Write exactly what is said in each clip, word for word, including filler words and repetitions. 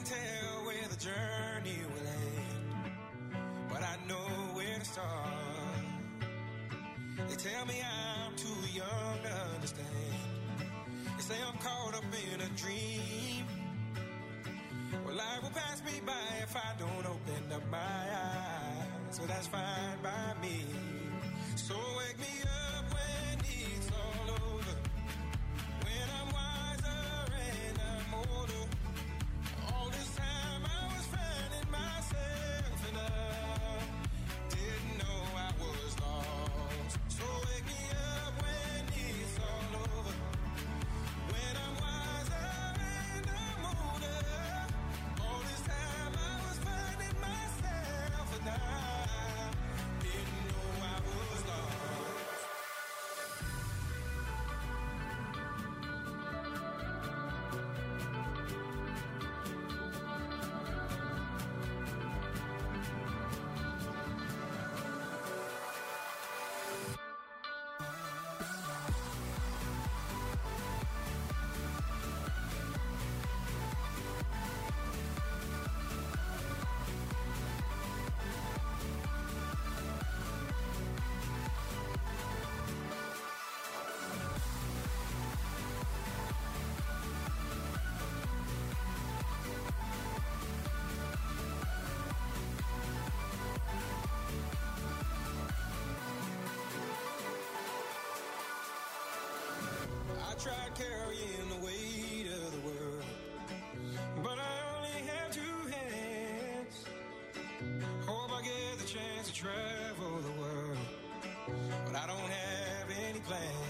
tell where the journey will end, but I know where to start. They tell me I'm too young to understand. They say I'm caught up in a dream. Well, life will pass me by if I don't open up my eyes. So that's fine by me. So wake me up when it's all over, when I'm wiser and I'm older. All this time I was finding myself and I didn't know I was lost. So wake me up when it's all over, when I'm wiser and I'm older. All this time I was finding myself and I didn't know I was lost. I tried carrying the weight of the world, but I only have two hands. Hope I get the chance to travel the world, but I don't have any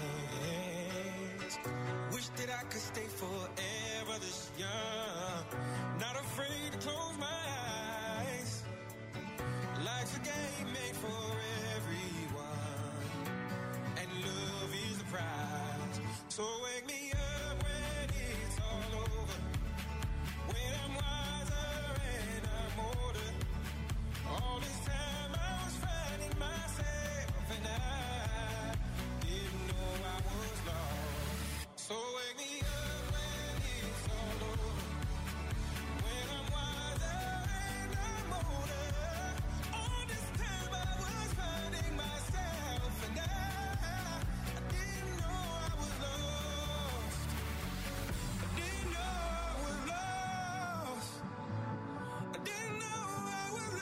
plans. Wish that I could stay forever this young, not afraid to close my eyes. Life's a game made for everyone, and love is the prize. So wake me up when it's all over, when I'm wiser and I'm older. All this time I was finding myself and I didn't know I was lost. So wake me up when it's all over, when I'm wiser and I'm older. All this time I was finding myself and I, I didn't know I was lost. I didn't know I was lost. I didn't know I was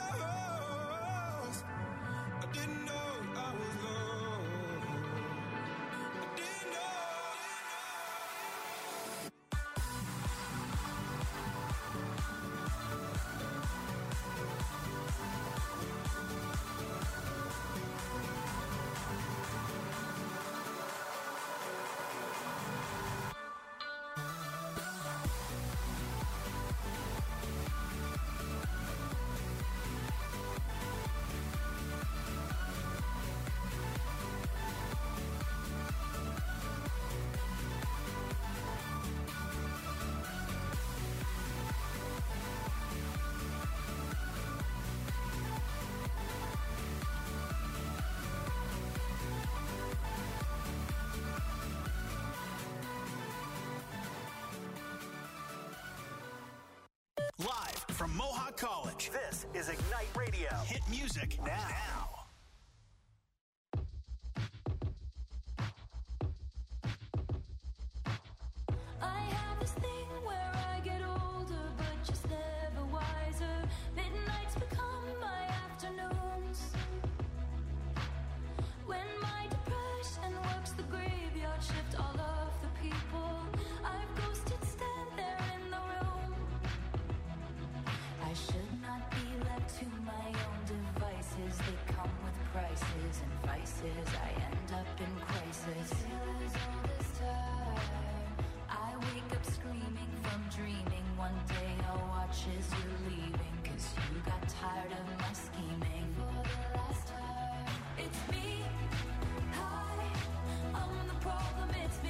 lost. I didn't know I was lost. I didn't know. Live from Mohawk College, this is Ignite Radio. Hit music now. I have this thing where I get older, but just never wiser. Midnights become my afternoons. When my depression works the graveyard shift, all of the people I've ghosted stand there in the room. I should not be left to my own devices. They come with prices and vices. I end up in crisis. Feels all this time. I wake up screaming from dreaming. One day I'll watch as you're leaving, 'cause you got tired of my scheming. For the last time, it's me. Hi, I'm the problem, it's me.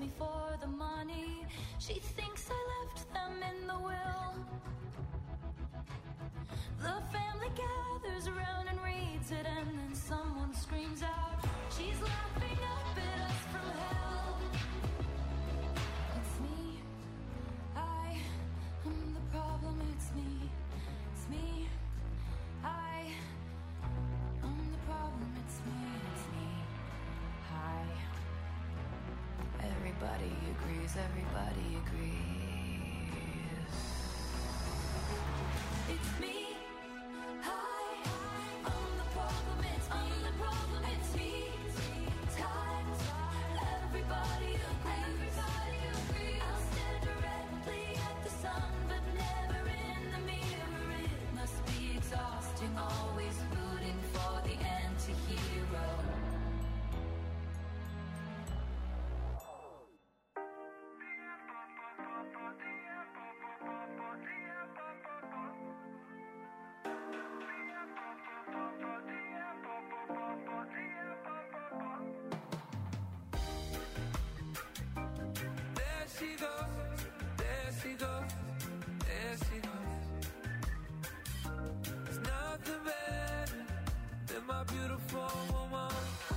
me for the money. She thinks I left them in the will. The family gathers around and reads it, and then someone screams out, she's laughing up at us from hell. It's me, I am the problem, it's me, it's me, I am the problem, it's me, it's me, I. Everybody agrees, everybody agrees. It's me. Always rooting for the anti-hero. There she goes, there she goes, there she goes. Nothing better than my beautiful woman.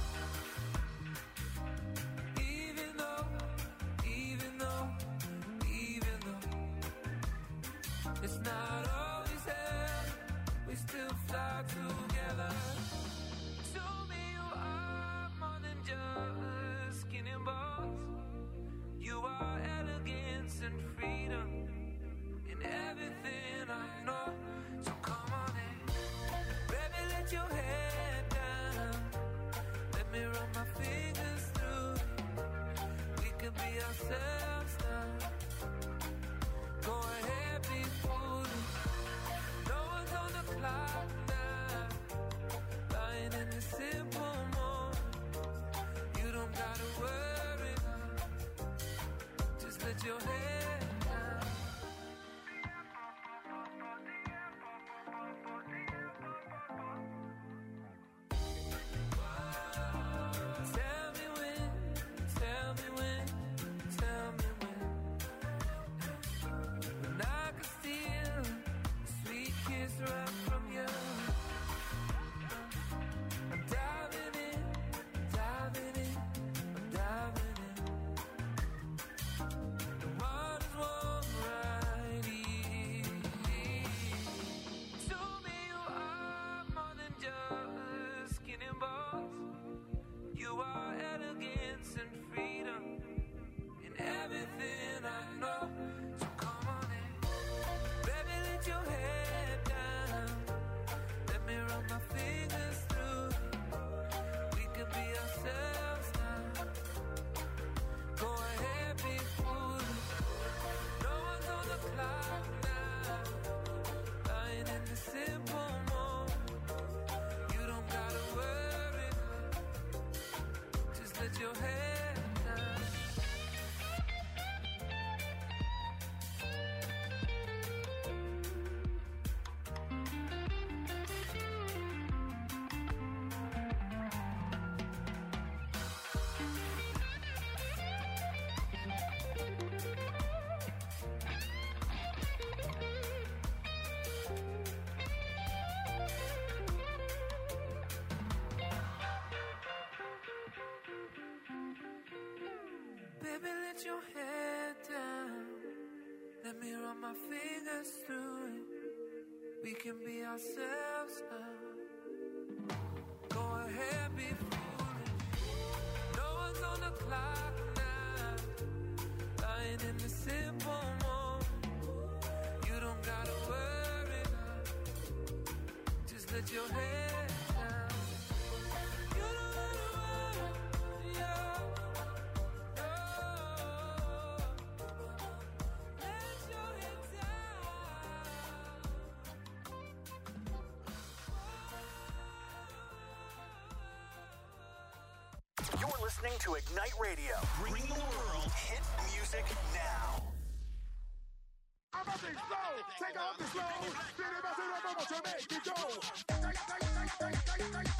Even though, even though, even though it's not always there, we still fly together. Show me you are more than just skin and bones. You are elegance and freedom in everything I know. So come on in, baby, let your head down. Let me run my fingers through it. We could be ourselves now. Go ahead, be foolish. No one's on the clock now. Lying in the simple moment. You don't gotta worry now. Just let your head down. Tell me when, tell me when, tell me when. When I could steal a sweet kiss right from you. I'm diving in, diving in, I'm diving in. The water's warm right here. Show me you are more than just skin and bones. You are elegance and freedom in everything I know. So come on in, baby, let your head down. Let me run my fingers through it. We could be ourselves now. Go ahead, be foolish. No one's on the clock now. Lying in the simple moment. You don't gotta worry. Just let your head down. Baby, let your head down. Let me run my fingers through it. We can be ourselves now. Go ahead, be foolish. No one's on the clock now. Lying in the simple moment. You don't gotta worry now. Just let your head down. You don't gotta worry, yeah. You're listening to Ignite Radio. Bring the world hit music now. I'm a big flow, take off the slow, spin it, bust it up, I'm to make it go.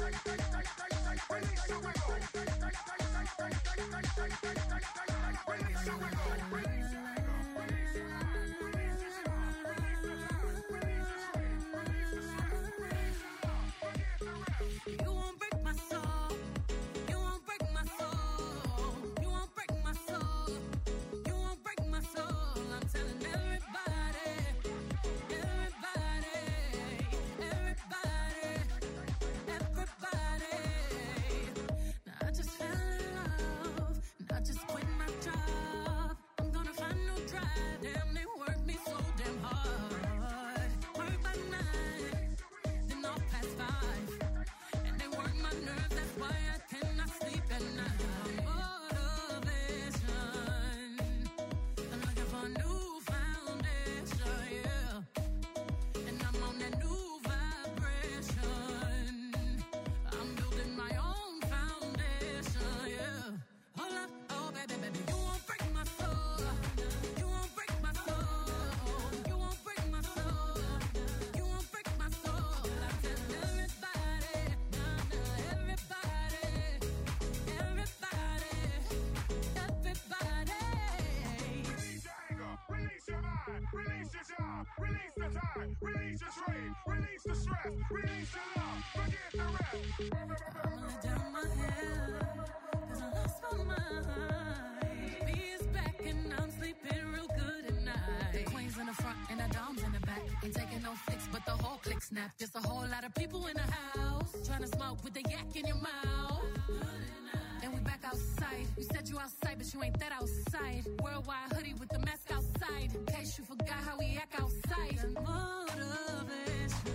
Release the wiggle. Snap. There's a whole lot of people in the house trying to smoke with the yak in your mouth. And we back outside. You said you outside, but you ain't that outside. Worldwide hoodie with the mask outside. In case you forgot how we act outside. Motivation.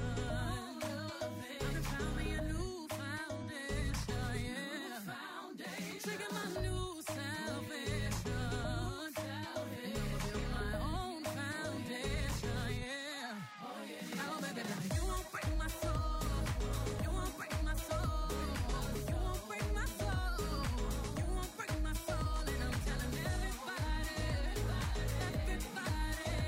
I found me a new foundation. Yeah. Foundation. Trigger my new salvation. And I'ma build my own foundation. Yeah. Oh yeah. Oh baby, baby. You won't break my soul. You won't break my soul. You won't break my soul. You won't break my soul. And I'm telling everybody, everybody,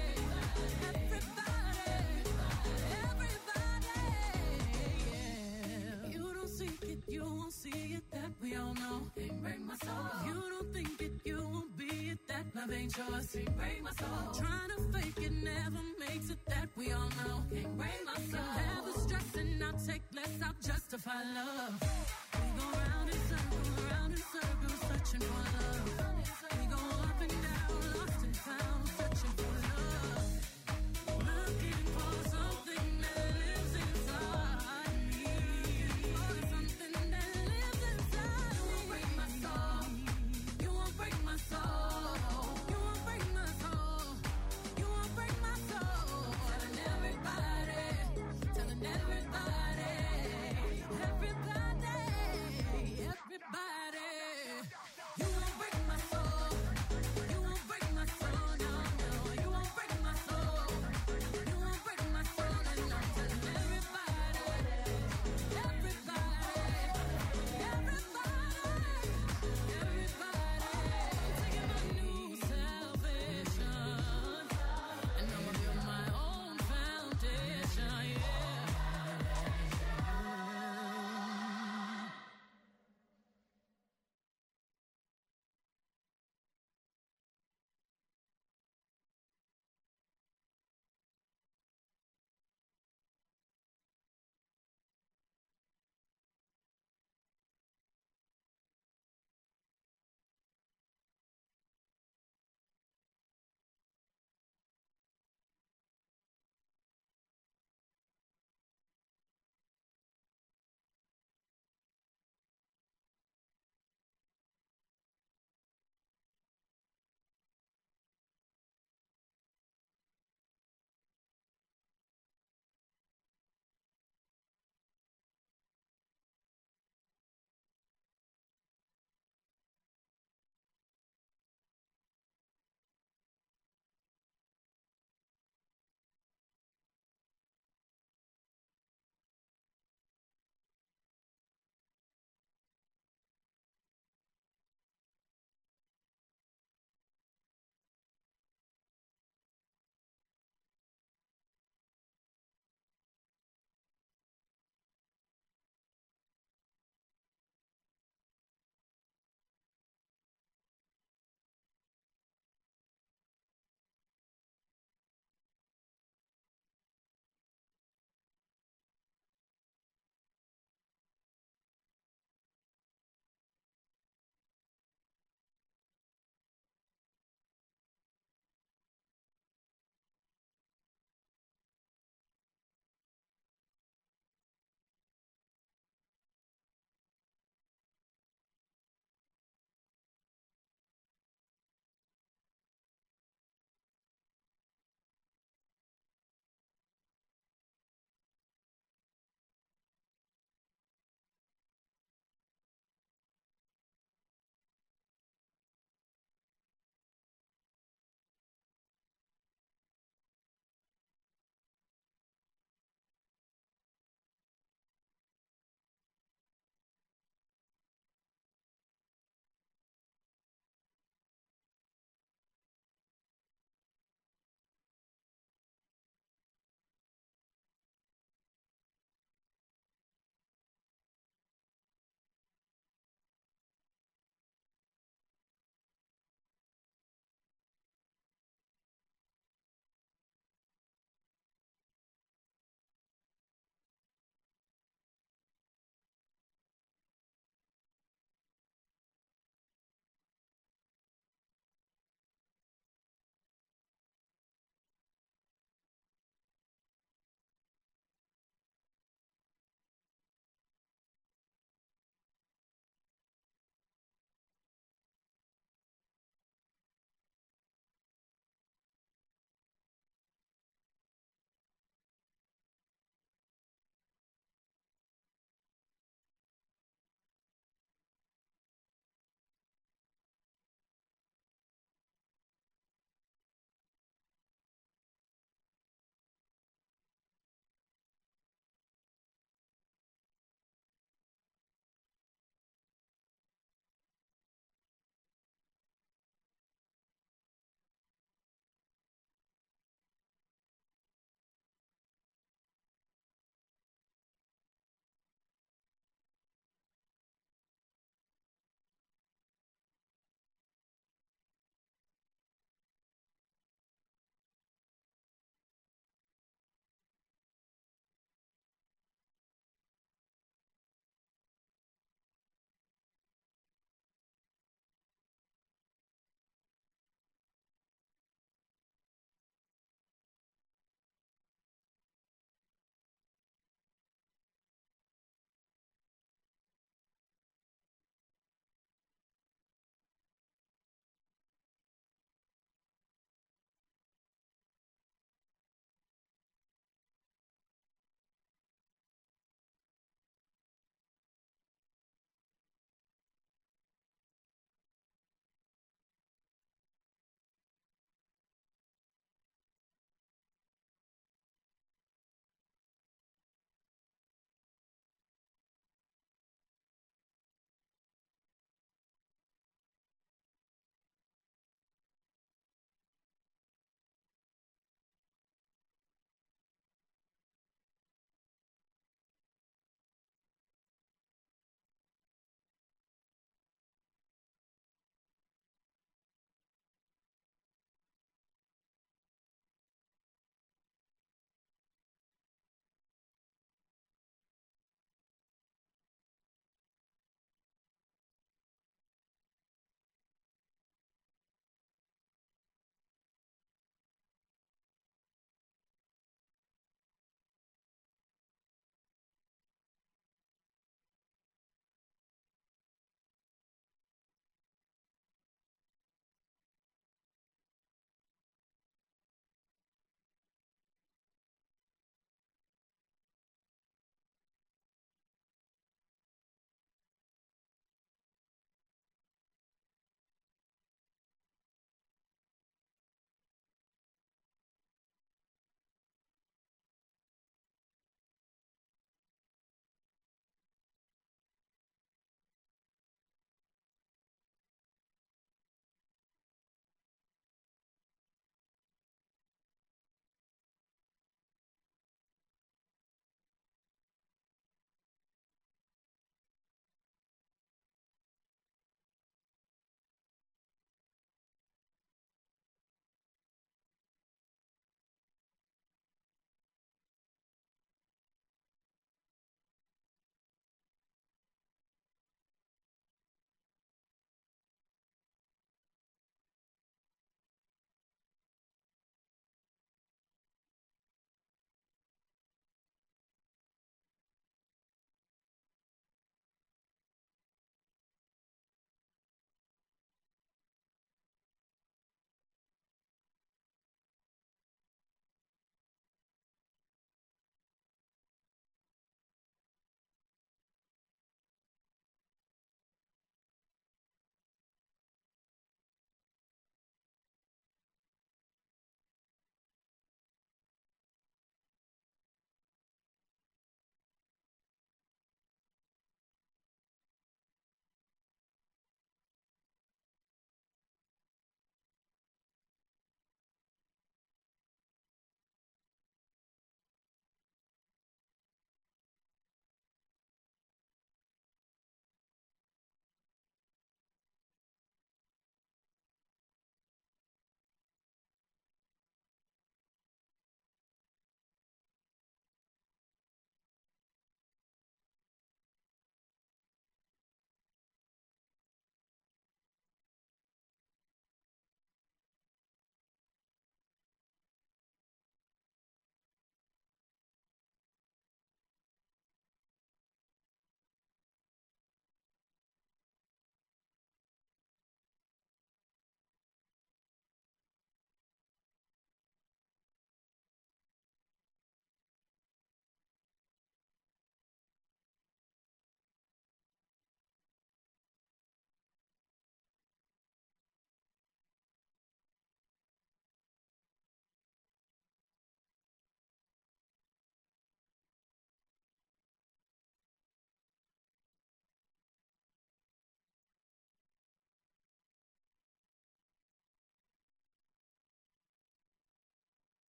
everybody, everybody, yeah. You don't seek it, you won't see it, that we all know. Can't break my soul. You don't think it, you won't be it, that love ain't yours. Can't break my soul. Trying to fake it never makes it, that we all know. Can't break my soul. Never stressing, I'll take less, I'll justify love. We go round in circles, round in circles, searching for love. We go up and down, lost and found.